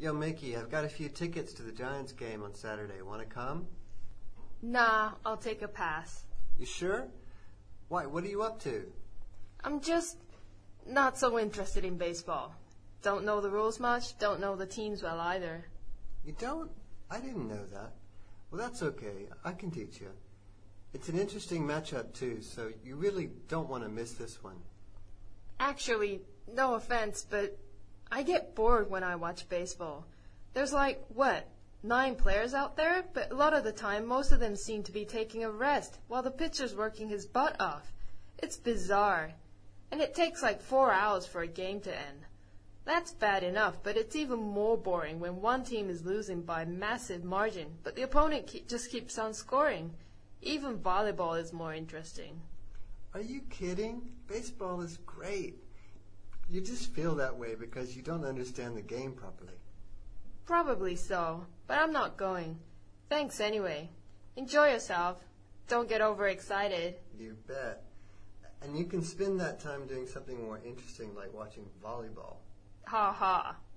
Yo, Mickey, I've got a few tickets to the Giants game on Saturday. Want to come? Nah, I'll take a pass. You sure? Why, what are you up to? I'm just not so interested in baseball. Don't know the rules much, don't know the teams well either. You don't? I didn't know that. Well, that's okay. I can teach you. It's an interesting matchup, too, so you really don't want to miss this one. Actually, no offense, but I get bored when I watch baseball. There's 9 players out there, but a lot of the time most of them seem to be taking a rest while the pitcher's working his butt off. It's bizarre. And it takes 4 hours for a game to end. That's bad enough, but it's even more boring when one team is losing by massive margin, but the opponent just keeps on scoring. Even volleyball is more interesting. Are you kidding? Baseball is great. You just feel that way because you don't understand the game properly. Probably so, but I'm not going. Thanks anyway. Enjoy yourself. Don't get overexcited. You bet. And you can spend that time doing something more interesting like watching volleyball. Ha ha.